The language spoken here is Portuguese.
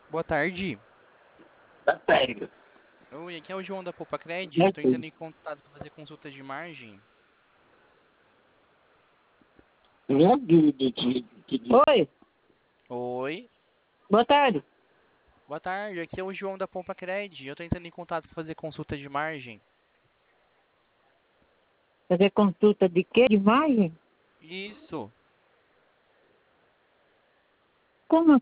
Boa tarde. Tá sério. Oi, aqui é o João da Poupa Cred. Eu tô Assim, entrando em contato para fazer consulta de margem. minha vida de... Oi, Oi, boa tarde. boa tarde. Aqui é o João da Poupa Cred. Eu tô entrando em contato para fazer consulta de margem. Fazer consulta de quê? De imagem? Isso. Como